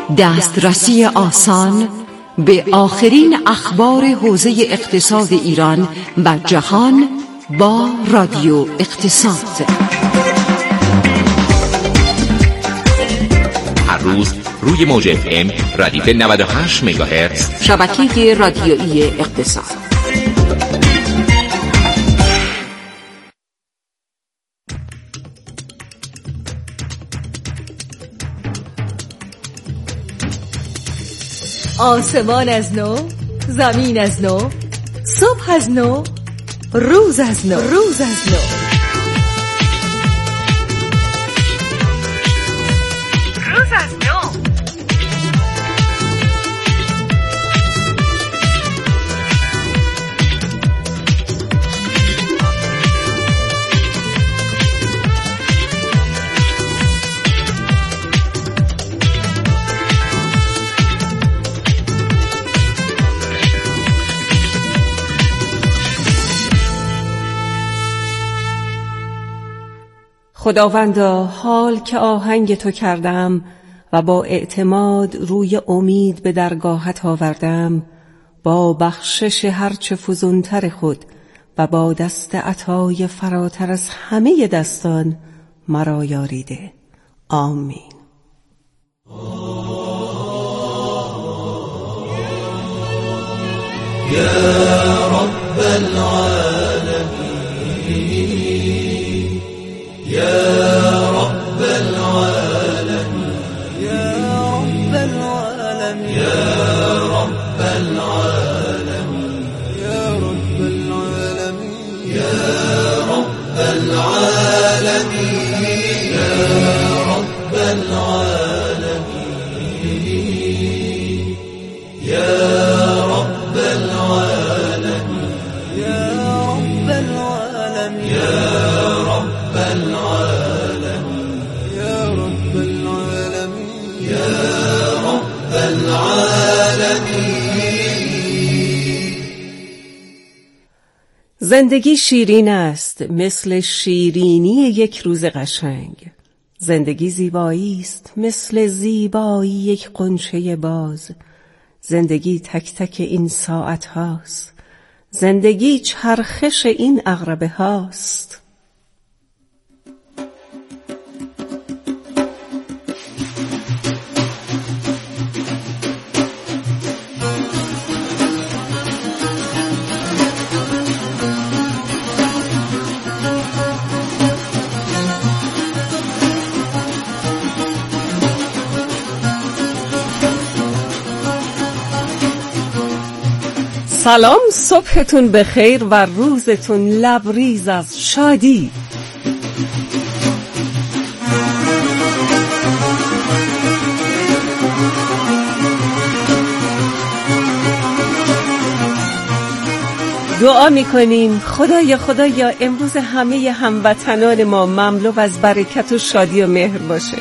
دسترسی آسان به آخرین اخبار حوزه اقتصاد ایران و جهان با رادیو اقتصاد. هر روز روی موج FM ردیف 98 مگاهرتز شبکه رادیویی اقتصاد. آسمان از نو، زمین از نو، صبح از نو، روز از نو، روز از نو. روز از نو. خداوندا، حال که آهنگ تو کردم و با اعتماد روی امید به درگاهت آوردم، با بخشش هرچه فزونتر خود و با دست عطای فراتر از همه دستان مرا یاریده. آمین. یا رب العالمین، يا رب العالمين، يا رب العالمين، يا رب العالمين، يا رب العالمين، يا رب العالمين، يا رب العالمين، يا رب العالمين، يا رب العالمين، يا رب العالمين، يا رب العالمين، يا رب العالمين. زندگی شیرین است مثل شیرینی یک روز قشنگ. زندگی زیبایی است مثل زیبایی یک غنچه باز. زندگی تک تک این ساعت هاست. زندگی چرخش این عقربه هاست. سلام، صبحتون بخیر و روزتون لبریز از شادی. دعا میکنیم خدایا امروز همه هموطنان ما مملو از برکت و شادی و مهر باشه.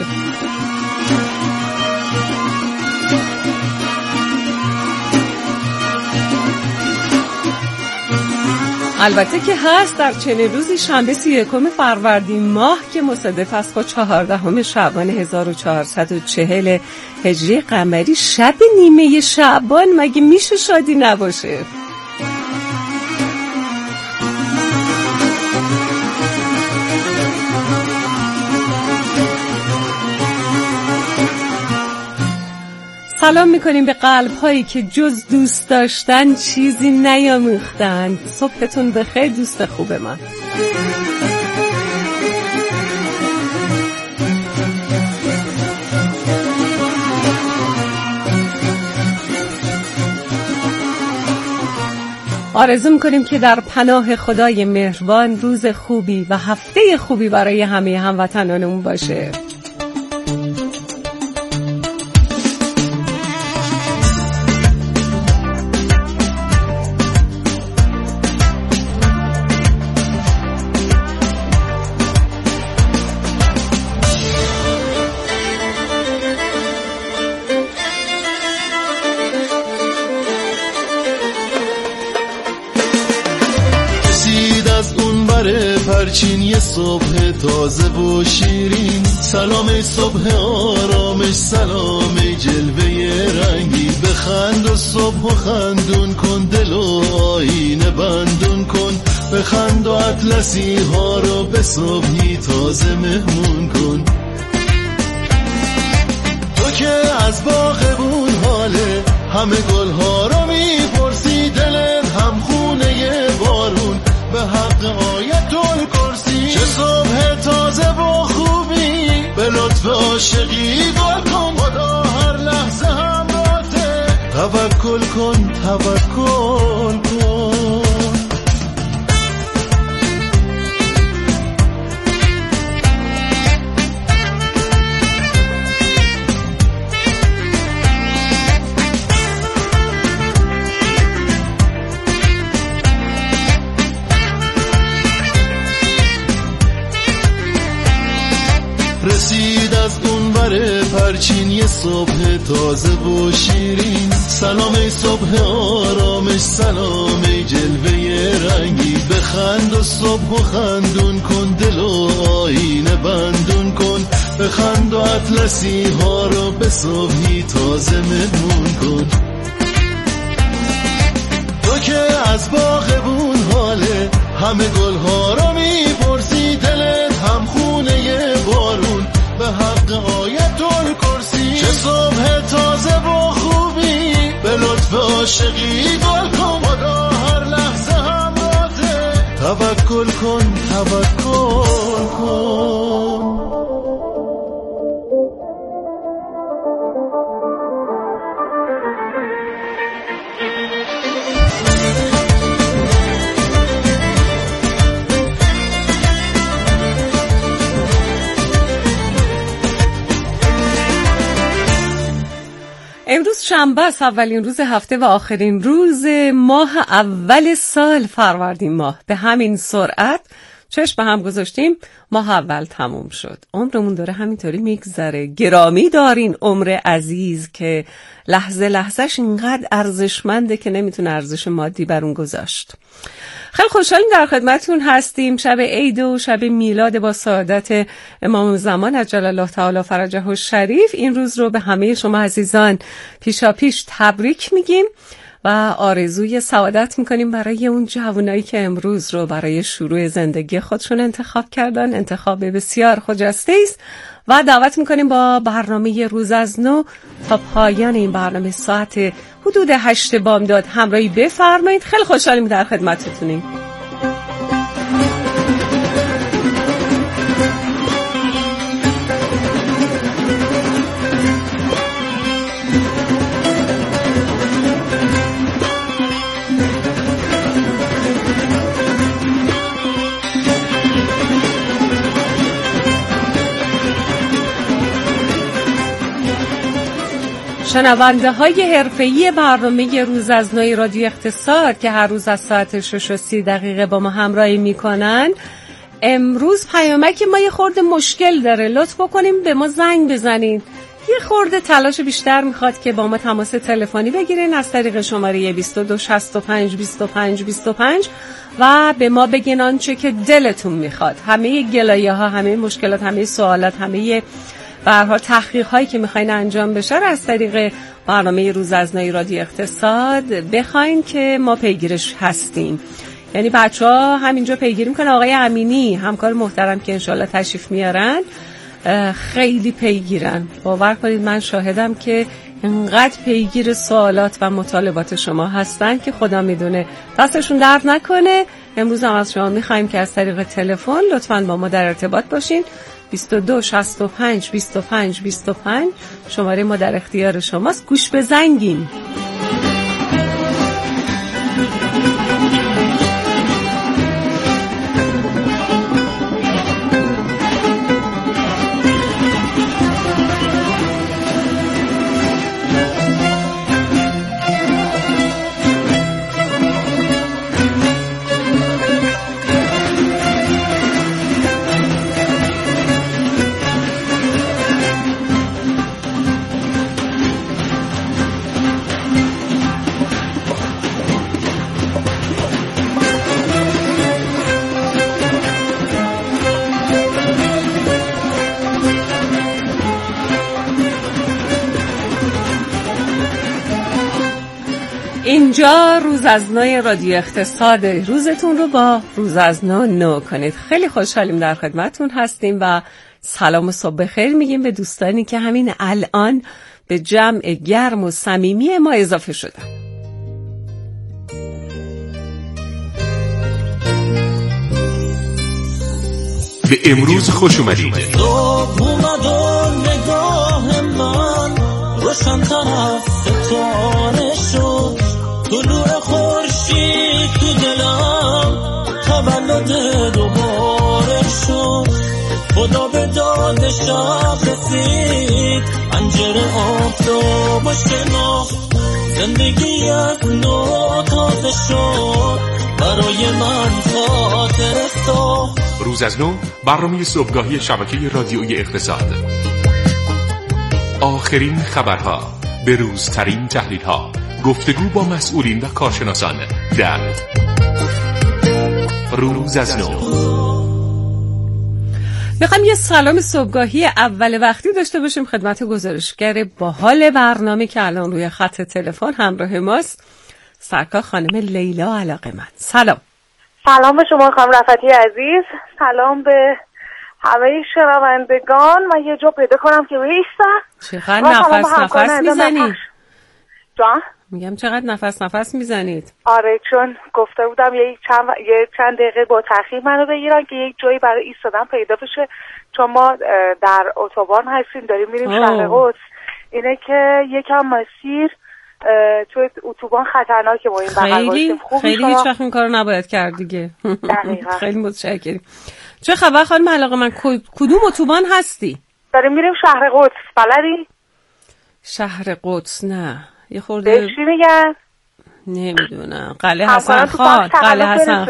البته که هست در چنین روزی شنبه 31 فروردین ماه که مصادف است با 14 شعبان 1440 هجری قمری، شب نیمه شعبان. مگه میشه شادی نباشه؟ سلام میکنیم به قلب هایی که جز دوست داشتن چیزی نیاموختند. صبحتون بخیر دوست خوب من. آرزو میکنیم که در پناه خدای مهربان روز خوبی و هفته خوبی برای همه هموطنانمون باشه. پرچین یه صبح تازه و شیرین. سلام ای صبح آرامش، سلام ای جلوه رنگی. بخند و صبح و خندون کن، دل و آینه بندون کن. بخند و اطلسی ها رو به صبحی تازه مهمون کن. تو که از باغبون حاله، همه گل ها رو میپرسی. دلت هم خونه بارون، به حق آیت الکرسی. چه صبح تازه و خوبی، به لطف عاشقی گل کن. خدا هر لحظه همراهته، توکل کن توکل کن. رسید از اونور پرچین یه صبح تازه و شیرین. سلام ای صبح آرامش، سلام ای جلوه رنگی. بخند و صبح و خندون کن، دل و آینه بندون کن. بخند و اطلسی ها رو به صبحی تازه مهمون کن. تو که از باغبون حاله، همه گل ها رو میپرسی. دلت هم خونه بارون، به حق آیت الکرسی. چه صبح تازه و خوبی، به لطف عاشقی گل کن. خدا هر لحظه همراهته، توکل کن توکل کن. امروز شنبه است، اولین روز هفته و آخرین روز ماه اول سال، فروردین ماه. به همین سرعت چشم به هم گذاشتیم، ماه اول تموم شد. عمرمون داره همینطوری میگذره. گرامی دارین عمر عزیز که لحظه لحظهش اینقدر ارزشمنده که نمیتونه ارزش مادی بر اون گذاشت. خیلی خوشحالیم در خدمتتون هستیم. شب عید و شب میلاد با سعادت امام زمان عجل الله تعالی فرجه الشریف. این روز رو به همه شما عزیزان پیشاپیش تبریک میگیم و آرزوی سعادت میکنیم برای اون جوانایی که امروز رو برای شروع زندگی خودشون انتخاب کردن. انتخاب بسیار خجسته است و دعوت میکنیم با برنامه روز از نو تا پایان این برنامه ساعت حدود 8 بامداد همراهی بفرمایید. خیلی خوشحالیم در خدمتتونیم. شنونده های حرفه‌ای برنامه روز از نو رادیو اقتصاد که هر روز از ساعت 6:30 با ما همراهی میکنن، امروز پیامک ما یه خورده مشکل داره. لطف بکنیم به ما زنگ بزنین. یه خورده تلاش بیشتر میخواد که با ما تماس تلفنی بگیرین از طریق شماره 2265 25 25 و به ما بگین آنچه که دلتون میخواد. همه گلایه ها، همه مشکلات، همه سوالات، همه به هر حال تحقیق هایی که میخواین انجام بشه از طریق برنامه روز از نو رادیو اقتصاد بخواین که ما پیگیرش هستیم. یعنی بچه‌ها همینجا پیگیری میکنن. آقای امینی همکار محترم که انشالله تشریف میارن خیلی پیگیرن. باور کنید من شاهدم که انقدر پیگیر سوالات و مطالبات شما هستن که خدا میدونه. دستشون درد نکنه. امروز هم از شما میخوایم که از طریق تلفن لطفاً با ما در ارتباط باشین. 22 65 25 25 شماره ما در اختیار شماست. گوش بزنگین. اینجا روز از نو رادیو اقتصاد. روزتون رو با روز از نو کنید. خیلی خوشحالیم در خدمتتون هستیم و سلام و صبح بخیر میگیم به دوستانی که همین الان به جمع گرم و صمیمی ما اضافه شدن. به امروز خوش اومدید. صبح اومد و نگاه من روشن‌تر از ستاره شد، طلوع خورشید تو دلم تولد دوباره شد، خدا به داد شب رسید، پنجره آفتاب و شناخت، زندگی از نو تازه شد، برای من خاطر ساخت. روز از نو، برنامه صبحگاهی شبکه رادیویی اقتصاد. آخرین خبرها، بروزترین تحلیل‌ها، گفتگو با مسئولین و کارشناسان در روز از نو. میخوام یه سلام صبحگاهی اول وقتی داشته باشیم خدمت گزارشگر باحال برنامه که الان روی خط تلفن همراه ماست، سرکار خانم لیلا علاقه‌مند. سلام. سلام به شما خانم رفعتی عزیز، سلام به همه شنوندگان. من یه جا پیدا کنم که بایستم. چقدر نفس میزنید؟ جان؟ میگم چقدر نفس میزنید؟ آره، چون گفته بودم یه چند دقیقه با تأخیر منو بگیرن که یک جایی برای ایستادن پیدا بشه، چون ما در اتوبان هستیم داریم میریم شهر قدس. اینه که یکم مسیر توی اتوبان خطرناکه با این بغل وایسیم. خیلی هیچ وقت این کارو نباید کرد دیگه. دقیقاً. خیلی متشکرم. چه خبر خانم علاقه‌مند؟ کدوم اتوبان هستی؟ داریم میریم شهر قدس. بلدی؟ شهر قدس نه. یه خورده چی میگن؟ نمیدونم. قلعه حسن خان. قلعه حسن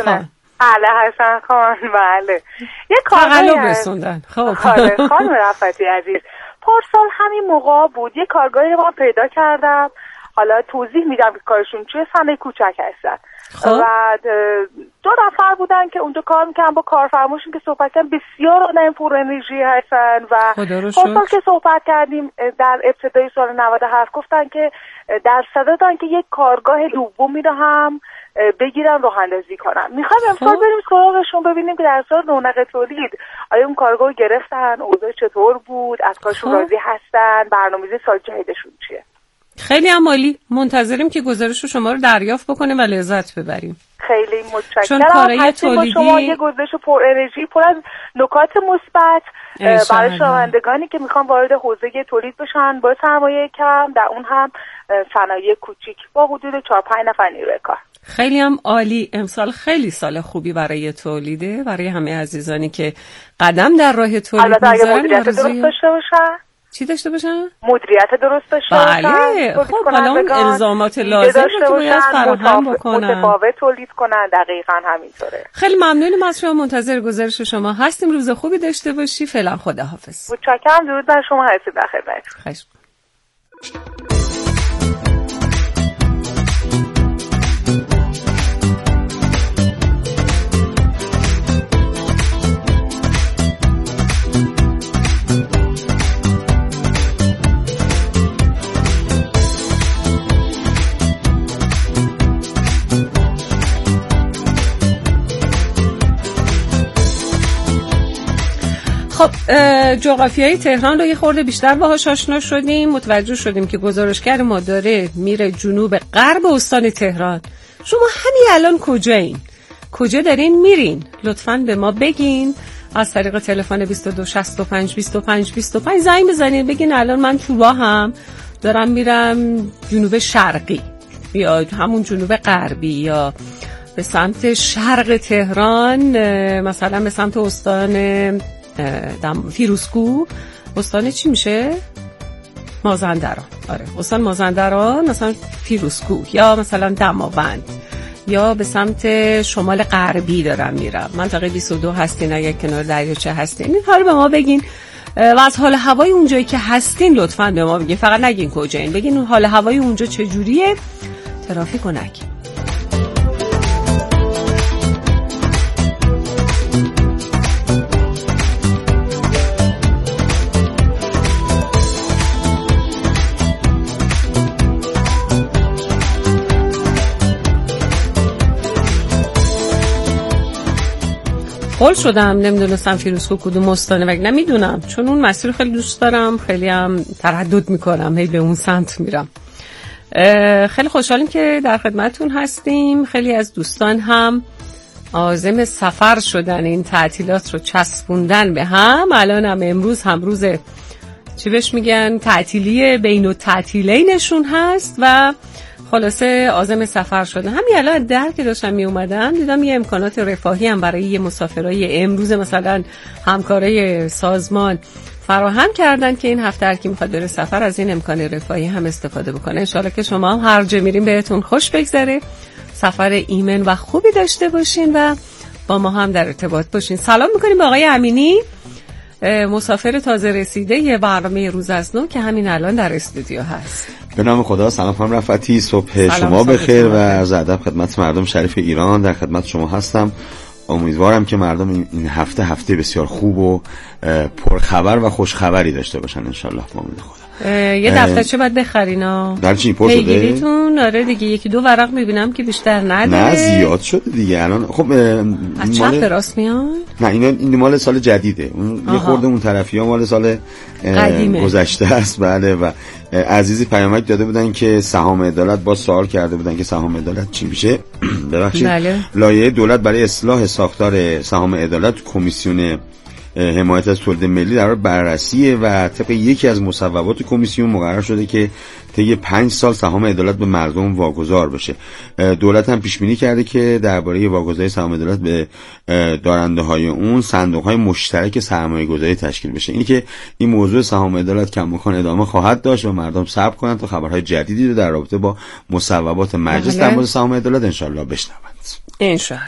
خان. بله. یه کارگاهی رسوندن. خب. خانم رفعتی عزیز، پارسال همین موقع بود یه کارگاهی ما پیدا کردم. حالا توضیح میدم که کارشون چیه. صنایع کوچک هستن و 2 نفر بودن که اونجا کار میکنن. با کارفرماشون که صحبت کردن بسیار آدم پر انرژی هستن و پارسال که صحبت کردیم در ابتدای سال 97 گفتن که در صددن که یک کارگاه دومی رو هم بگیرن راه اندازی کنن. میخوایم امسال بریم سراغشون ببینیم که در سال رونق تولید آیا اون کارگاه گرفتن، اوضاع چطور بود، از کارشون راضی هستن، برنامه‌ریزی سال جدیدشون چیه. خیلی عالی. منتظریم که گزارش شما رو دریافت بکنیم و لذت ببریم. خیلی متشکرم. چون کارهای تولیدی شما یه گزارش پر انرژی پر از نکات مثبت برای شنوندگانی که میخوان وارد حوزه تولید بشن با سرمایه کم، در اون هم صنایع کوچیک با حدود 4-5 نفر نیروی کار. خیلی هم عالی. امسال خیلی سال خوبی برای تولیده، برای همه عزیزانی که قدم در راه تولید میذارن. البته اگه مدیریت درست داشته باشن. چی داشته باشن؟ مدیریت درست داشته باشن. بله. خب حالا اون الزامات لازم رو که باید فراهم بکنن، متفاوت تولید کنن. دقیقاً همینطوره. خیلی ممنونیم از شما. منتظر گزارش شما هستیم. روز خوبی داشته باشی. فعلا خداحافظ. متشکرم. درود بر شما. هستید در خدمت. خواهش. جغرافیای تهران رو یه خورده بیشتر باهاش آشنا شدیم. متوجه شدیم که گزارشگر ما داره میره جنوب غرب استان تهران. شما همین الان کجایین؟ کجا دارین میرین؟ لطفاً به ما بگین. از طریق تلفن 2265 زنگ بزنین بگین الان من تو راهم دارم میرم جنوب شرقی یا همون جنوب غربی یا به سمت شرق تهران، مثلا به سمت استان فیروزکوه. استان چی میشه؟ مازندران. آره، استان مازندران، مثلا فیروزکوه یا مثلا دماوند، یا به سمت شمال غربی دارم میرم. منطقه 22 هستین، اگه کنار دریاچه هستین این حالا به ما بگین و از حال هوای اونجایی که هستین لطفاً به ما بگین. فقط نگین کجایین، بگین حال هوای اونجا چجوریه، ترافیک و نگین. هول شدم، نمیدونستم فیروزکوه کدوم استانه، وگرنه نمیدونم، چون اون مسیر خیلی دوست دارم، خیلی هم تردد میکنم، هی به اون سمت میرم. خیلی خوشحالیم که در خدمتتون هستیم. خیلی از دوستان هم عازم سفر شدن، این تعطیلات رو چسبوندن به هم. الان هم امروز هم روز چی بهش میگن تعطیلی بین التعطیلینشون هست و خلاصه عازم سفر شدن. همین الان در که داشتم می اومدم دیدم یه امکانات رفاهی هم برای یه مسافرای امروز مثلا همکارای سازمان فراهم کردن که این هفته هر کی میخواد بره سفر از این امکان رفاهی هم استفاده بکنه. انشالله که شما هم هر جا میرین بهتون خوش بگذره، سفر ایمن و خوبی داشته باشین و با ما هم در ارتباط باشین. سلام میکنیم به آقای امینی، مسافر تازه رسیده یه برنامه روز از نو که همین الان در استودیو هست. به نام خدا. سلام خانم رفعتی، صبح شما بخیر و عرض ادب خدمت مردم شریف ایران. در خدمت شما هستم. امیدوارم که مردم این هفته بسیار خوب و پرخبر و خوشخبری داشته باشن انشالله با امید خدا. یه دفترچه باید بخرینا در چی پر شده؟ پیگیریتون؟ آره دیگه، یکی دو ورق میبینم که بیشتر نداره. نه زیاد شده دیگه الان. خب از چپ به راست میاد؟ نه این مال سال جدیده، اون یه خورده اون طرفی ها مال سال گذشته است. بله. و عزیزی پیامک داده بودن که سهام عدالت، با سوال کرده بودن که سهام عدالت چی میشه. ببخشید. بله. لایحه دولت برای اصلاح ساختار سهام عدالت کمیسیون حمایت از تولید ملی در حال بررسیه و طبق یکی از مصوبات کمیسیون مقرر شده که طی 5 سال سهام عدالت به مردم واگذار بشه. دولت هم پیش بینی کرده که درباره واگذاری سهام عدالت به دارنده های اون صندوق های مشترک سرمایه گذاری تشکیل بشه. اینی که این موضوع سهام عدالت کماکان ادامه خواهد داشت و مردم صبر کنند تا خبرهای جدیدی رو در رابطه با مصوبات مجلس در مورد سهام عدالت انشالله بشنوند. انشالله.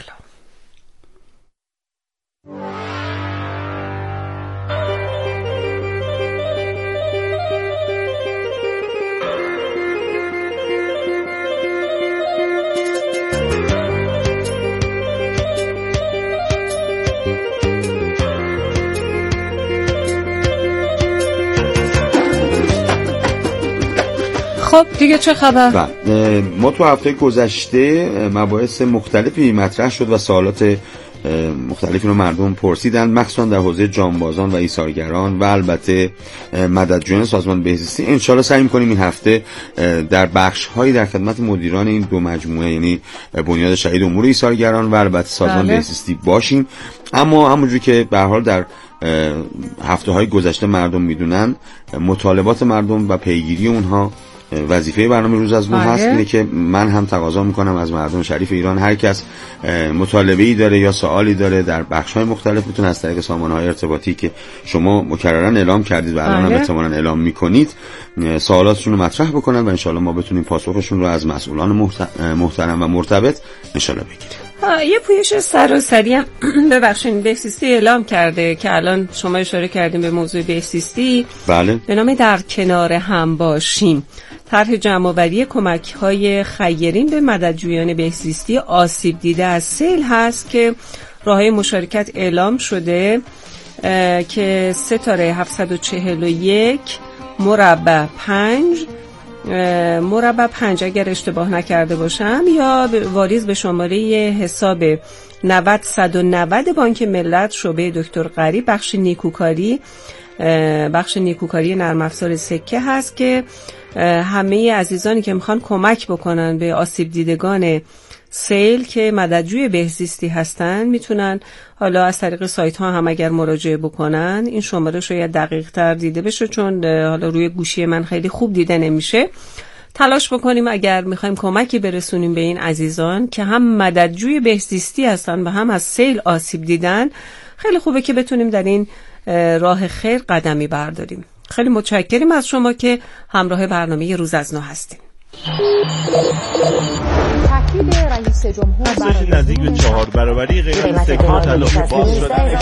خب دیگه چه خبر؟ ما تو هفته گذشته مباحث مختلفی مطرح شد و سوالات مختلفی رو مردم پرسیدن، مخصوصا در حوزه جانبازان و ایثارگران و البته مددجویان سازمان بهزیستی. انشالله سعی می‌کنیم این هفته در بخش‌هایی در خدمت مدیران این دو مجموعه، یعنی بنیاد شهید امور ایثارگران و البته سازمان بهزیستی باشیم. اما همونجوری که به هر حال در هفته‌های گذشته مردم میدونن، مطالبات مردم و پیگیری اونها وظیفه برنامه روز از نو هست. اینه که من هم تقاضا میکنم از مردم شریف ایران، هر کس مطالبه‌ای داره یا سوالی داره در بخش‌های مختلف میتونه از طریق سامانه‌های ارتباطی که شما مکررن اعلام کردید و الان هم احتمالاً اعلام میکنید سوالاتشون رو مطرح بکنن و انشالله ما بتونیم پاسخشون رو از مسئولان محترم و مرتبط انشالله بگیریم. یه پویش سراسری هم ببخشید بهزیستی اعلام کرده که الان شما اشاره کردیم به موضوع بهزیستی. بله. به نام در کنار هم باشیم، طرح جمع‌آوری کمک‌های خیرین به مددجویان بهزیستی آسیب دیده از سیل هست که راه‌های مشارکت اعلام شده که ستاره 741 مربع 5 اگر اشتباه نکرده باشم، یا واریز به شماره حساب 90-190 بانک ملت شعبه دکتر غریب بخش نیکوکاری نرم افزار سکه هست که همه عزیزانی که میخوان کمک بکنن به آسیب دیدگان سیل که مددجوی بهزیستی هستن میتونن حالا از طریق سایت ها هم اگر مراجعه بکنن. این شماره شاید دقیق تر دیده بشه چون حالا روی گوشی من خیلی خوب دیده نمیشه. تلاش بکنیم اگر میخوایم کمکی برسونیم به این عزیزان که هم مددجوی بهزیستی هستن و هم از سیل آسیب دیدن، خیلی خوبه که بتونیم در این راه خیر قدمی برداریم. خیلی متشکریم از شما که همراه برنامه روز از نو هستیم. تاکید رئیس جمهور برای نزدیک به 4 برابری قیمت سکه طلا باز شدن.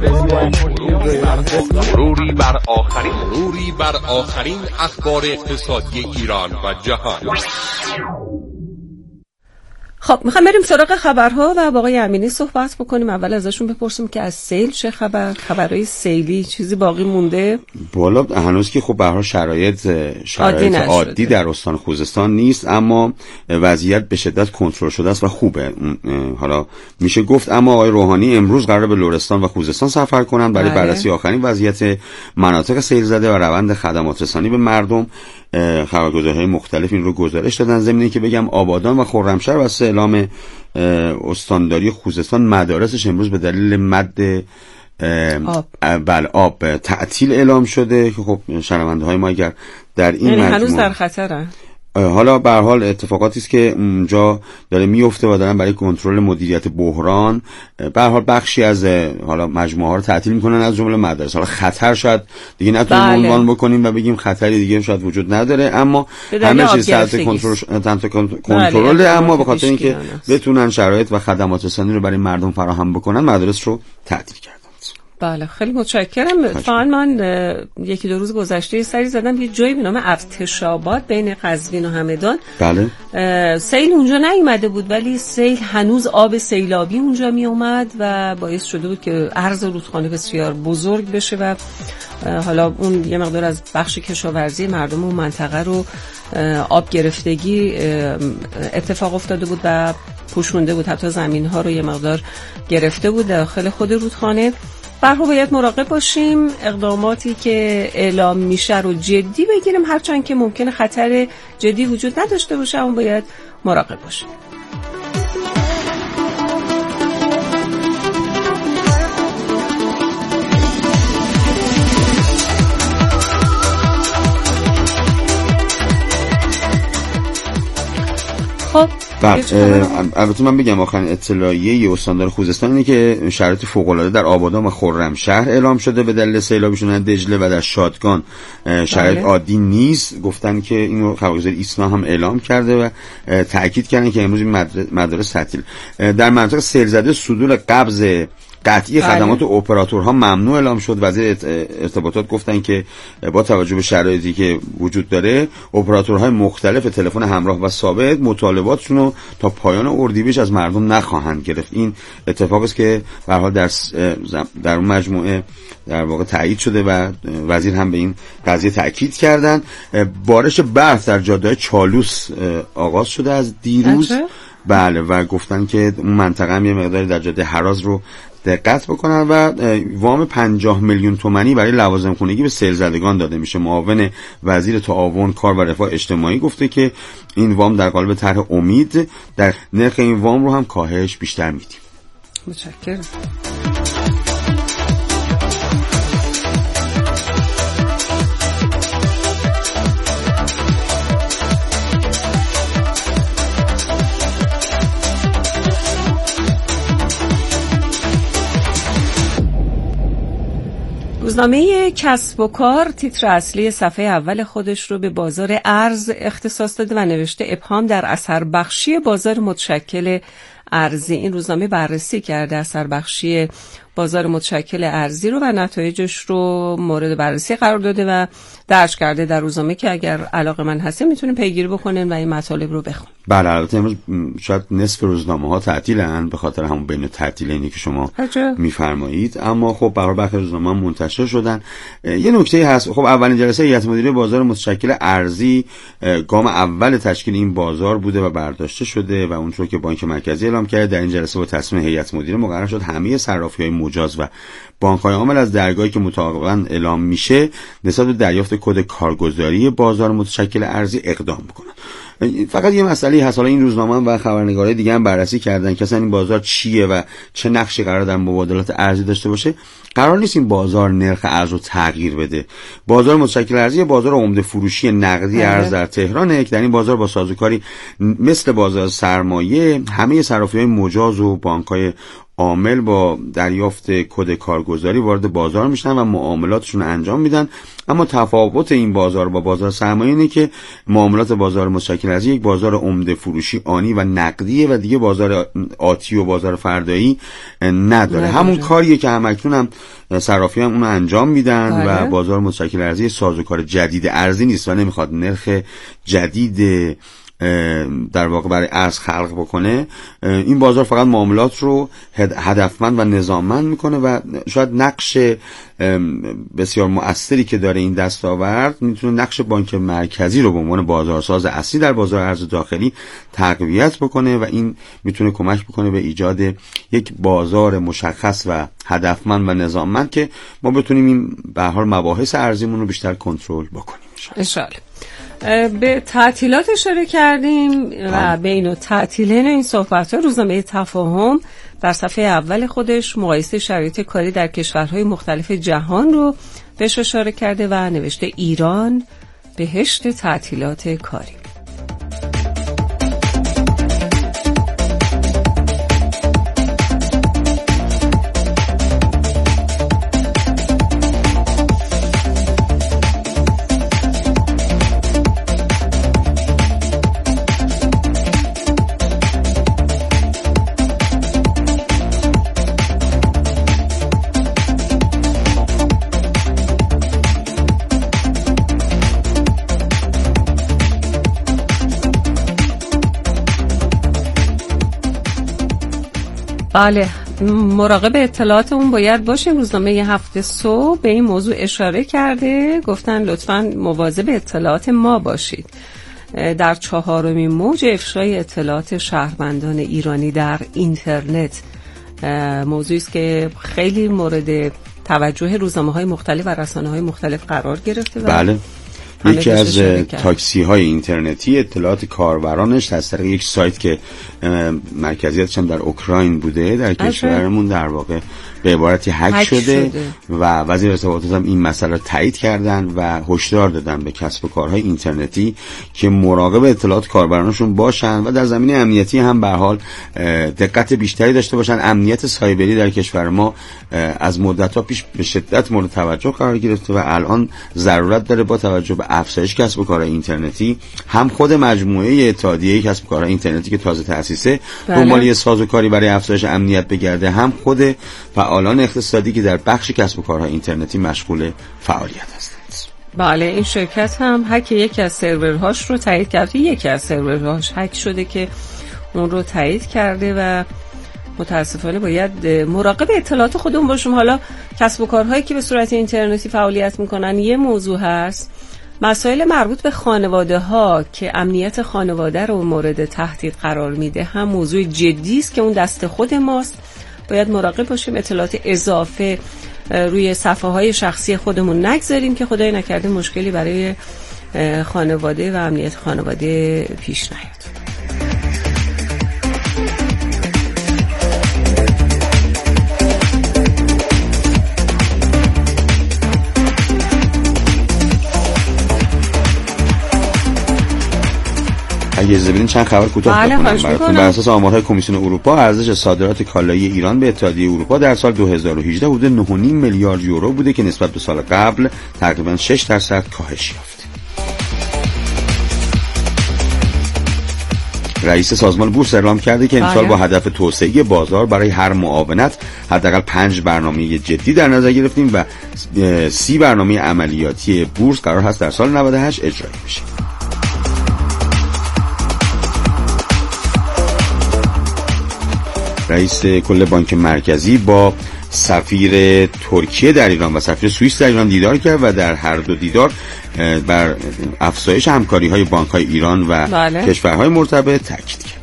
مروری بر آخرین اخبار اقتصادی ایران و جهان. خب میخوام بریم سراغ خبرها و با آقای امینی صحبت بکنیم. اول ازشون بپرسیم که از سیل چه خبرهای سیلی چیزی باقی مونده؟ بالا هنوز که خب به هر حال شرایط عادی در استان خوزستان نیست، اما وضعیت به شدت کنترل شده است و خوبه حالا میشه گفت. اما آقای روحانی امروز قراره به لرستان و خوزستان سفر کنند برای بررسی آخرین وضعیت مناطق سیل زده و روند خدمات رسانی به مردم. خبرگزاری‌های مختلف این رو گزارش دادن. ضمن اینکه بگم آبادان و خرمشهر واسه اعلام استانداری خوزستان مدارسش امروز به دلیل مد آب تعطیل اعلام شده که خب شنونده‌های ما اگر در این مجموعه هنوز در خطرن. حالا به هر حال اتفاقاتی است که اونجا داره میفته و دارن برای کنترل مدیریت بحران به هر حال بخشی از حالا مجموعه ها رو تعطیل میکنن از جمله مدارس. حالا خطر شاید دیگه نتونیم عنوان بکنیم و بگیم خطری دیگه شاید وجود نداره، اما همه چیز تحت کنترل، اما به خاطر اینکه بتونن شرایط و خدمات رسانی رو برای مردم فراهم بکنن مدارس رو تعطیل کردن. بله خیلی متشکرم. اتفاقا من یکی دو روز گذشته سری زدم یه جایی به نام ارتشاباد بین قزوین و همدان. بله. سیل اونجا نیومده بود ولی سیل هنوز آب سیلابی اونجا می اومد و باعث شده بود که عرض رودخانه بسیار بزرگ بشه و حالا اون یه مقدار از بخش کشاورزی مردم اون منطقه رو آب گرفتگی اتفاق افتاده بود و پوشونده بود، حتی زمین ها رو یه مقدار گرفته بود داخل خود رودخانه. برها باید مراقب باشیم، اقداماتی که اعلام میشه رو جدی بگیریم، هرچند که ممکنه خطر جدی وجود نداشته باشه اما باید مراقب باشیم. خب البته من بگم آخرین اطلاعیه استاندار خوزستان اینه که شرایط فوق‌العاده در آبادان و خرمشهر اعلام شده به دلیل سیلابی شدن دجله و در شادگان شرایط عادی نیست. گفتن که اینو خبرگزاری ایسنا هم اعلام کرده و تاکید کردن که امروز این مدارس تعطیل. در مناطق سیل زده صدور قبض قطعی خدمات اپراتورها ممنوع اعلام شد. وزیر ارتباطات گفتن که با توجه به شرایطی که وجود داره اپراتورهای مختلف تلفن همراه و ثابت مطالباتشون رو تا پایان اردیبهشت از مردم نخواهند گرفت. این اتفاقی است که به هر حال در اون مجموعه در واقع تایید شده و وزیر هم به این قضیه تاکید کردن. بارش برف در جاده‌های چالوس آغاز شده از دیروز. بله و گفتن که اون منطقه هم یه مقداری در جاده هراز رو دقت بکنن و وام 50 میلیون تومانی برای لوازم خونگی به سیل زدگان داده میشه. معاون وزیر تعاون کار و رفاه اجتماعی گفته که این وام در قالب طرح امید در نرخ این وام رو هم کاهش بیشتر میدیم. متشکرم. روزنامه کسب و کار تیتر اصلی صفحه اول خودش رو به بازار ارز اختصاص داده و نوشته ابهام در اثر بخشی بازار متشکل ارزی. این روزنامه بررسی کرده اثر بخشی بازار متشکل ارزی رو و نتایجش رو مورد بررسی قرار داده و درج کرده در روزنامه که اگر علاقه‌مند هستین میتونین پیگیری بکنین و این مطالب رو بخونین. بله البته امروز شاید نصف روزنامه‌ها تعطیلن به خاطر همون بین تعطیلینی که شما میفرمایید، اما خب برای برخی روزنامه‌ها منتشر شدن. یه نکته هست، خب اولین جلسه هیئت مدیره بازار متشکل ارزی گام اول تشکیل این بازار بوده و برداشته شده و اونطور که بانک مرکزی اعلام کرده در این جلسه با تصمیم هیئت مدیره مقرر شد همه صرافی‌های مجاز و بانک‌های عامل از درگاهی که مطابقاً اعلام میشه نسبت به دریافت کد کارگزاری بازار متشکل ارزی اقدام بکنن. فقط یه مسئله هست، حالا این روزنامه و خبرنگارای دیگه هم بررسی کردن که اصلا این بازار چیه و چه نقشی قرار در مبادلات ارزی داشته باشه. قرار نیست این بازار نرخ ارز رو تغییر بده. بازار متشکل ارزی بازار عمده فروشی نقدی ارز در تهرانه که در این بازار با سازوکاری مثل بازار سرمایه همه صرافی‌های مجاز و بانک‌های عامل با دریافت کد کارگزاری وارد بازار میشن و معاملاتشون انجام میدن. اما تفاوت این بازار با بازار سرمایه اینه که معاملات بازار متشکل ارزی یک بازار عمده فروشی آنی و نقدیه و دیگه بازار آتی و بازار فردایی نداره. همون کاریه که همکنون هم صرافیان اونو انجام میدن و بازار متشکل ارزی سازوکار جدید ارزی نیست و نمیخواد نرخ جدید در واقع برای ارز خلق بکنه، این بازار فقط معاملات رو هدفمند و نظاممند میکنه و شاید نقش بسیار مؤثری که داره این دستاورد میتونه نقش بانک مرکزی رو به عنوان بازارساز اصلی در بازار ارز داخلی تقویت بکنه و این میتونه کمک بکنه به ایجاد یک بازار مشخص و هدفمند و نظاممند که ما بتونیم این به هر حال مباحث ارزیمون رو بیشتر کنترل بکنیم انشالله. به تعطیلات اشاره کردیم و بین تعطیلین این صحبت‌ها روزنامه تفاهم در صفحه اول خودش مقایسه شرایط کاری در کشورهای مختلف جهان رو بهش اشاره کرده و نوشته ایران بهشت تعطیلات کاری. بله، مراقب اطلاعاتمون باید باشیم. روزنامه هفته صبح به این موضوع اشاره کرده، گفتن لطفاً مواظب اطلاعات ما باشید. در 4مین موج افشای اطلاعات شهروندان ایرانی در اینترنت، موضوعی است که خیلی مورد توجه روزنامه‌های مختلف و رسانه‌های مختلف قرار گرفته. بله، یکی از تاکسی های اینترنتی اطلاعات کاربرانش از طریق یک سایت که مرکزیتش هم در اوکراین بوده در کشورمون در واقع به عبارتی هک شده و وزیر ارتباطات هم این مسئله رو تایید کردن و هشدار دادن به کسب و کارهای اینترنتی که مراقب اطلاعات کاربرانشون باشن و در زمینه امنیتی هم به حال دقت بیشتری داشته باشن. امنیت سایبری در کشور ما از مدت‌ها پیش به شدت مورد توجه قرار گرفته و الان ضرورت داره با توجه به افزایش کسب و کارهای اینترنتی هم خود مجموعه اتحادیه کسب و کارهای اینترنتی که تازه تأسیسه دنبال سازوکاری برای افزایش امنیت بگرده، هم خود فعالان اقتصادی که در بخش کسب و کارهای اینترنتی مشغول فعالیت هستند. بله، این شرکت هم هک یکی از سرورهاش رو تایید کرده، یکی از سرورهاش هک شده که اون رو تایید کرده و متاسفانه باید مراقب اطلاعات خودمون باشیم. حالا کسب و کارهایی که به صورت اینترنتی فعالیت میکنن یه موضوع هست، مسائل مربوط به خانواده ها که امنیت خانواده رو مورد تهدید قرار میده هم موضوع جدی است که اون دست خود ماست. باید مراقب باشیم اطلاعات اضافه روی صفحه های شخصی خودمون نگذاریم که خدای نکرده مشکلی برای خانواده و امنیت خانواده پیش نیاد. اگه اجازه بدین چند خبر کوتاه بخونم براتون. بر اساس آمارهای کمیسیون اروپا، ارزش صادرات کالایی ایران به اتحادیه اروپا در سال 2018 حدود 9.5 میلیارد یورو بوده که نسبت به سال قبل تقریبا 6% کاهش یافت. رئیس سازمان بورس اعلام کرده که امسال با هدف توسعه بازار برای هر معاونت حداقل 5 برنامه جدی در نظر گرفتیم و 30 برنامه عملیاتی بورس قرار هست در سال 98 اجرا بشه. رئیس کل بانک مرکزی با سفیر ترکیه در ایران و سفیر سوئیس در ایران دیدار کرد و در هر دو دیدار بر افزایش همکاری‌های بانک‌های ایران و کشورهای مرتبط تاکید کرد.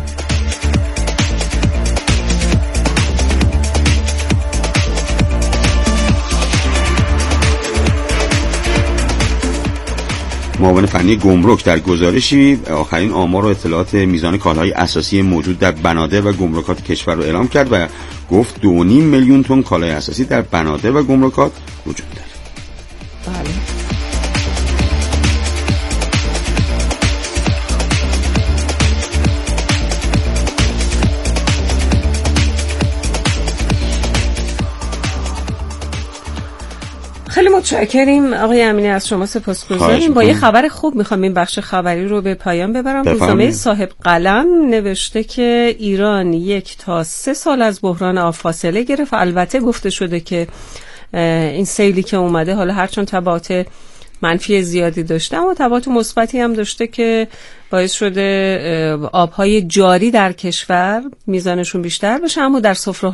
معاون فنی گمرک در گزارشی آخرین آمار و اطلاعات میزان کالاهای اساسی موجود در بنادر و گمرکات کشور رو اعلام کرد و گفت 2.5 میلیون تن کالای اساسی در بنادر و گمرکات وجود داره. بله. خیلی متشکریم آقای امینی، از شما سپاسگزاریم. با یه خبر خوب میخوام این بخش خبری رو به پایان ببرم. روزنامه صاحب قلم نوشته که ایران 1 تا 3 سال از بحران آب فاصله گرفت. البته گفته شده که این سیلی که اومده حالا هرچند تبعات منفی زیادی داشته اما تبعات مثبتی هم داشته که باعث شده آبهای جاری در کشور میزانشون بیشتر بشه، اما در سفره